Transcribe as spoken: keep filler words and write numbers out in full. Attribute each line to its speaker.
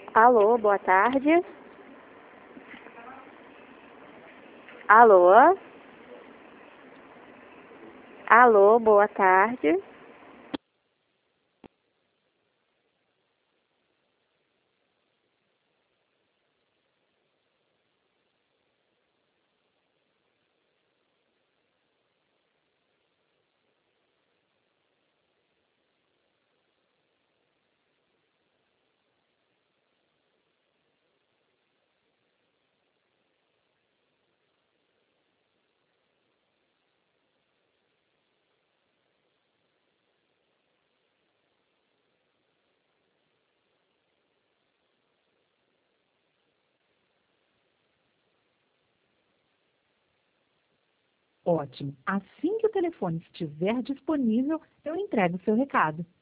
Speaker 1: Alô, boa tarde. Alô? Alô, boa tarde.
Speaker 2: Ótimo. Assim que o telefone estiver disponível, eu entrego o seu recado.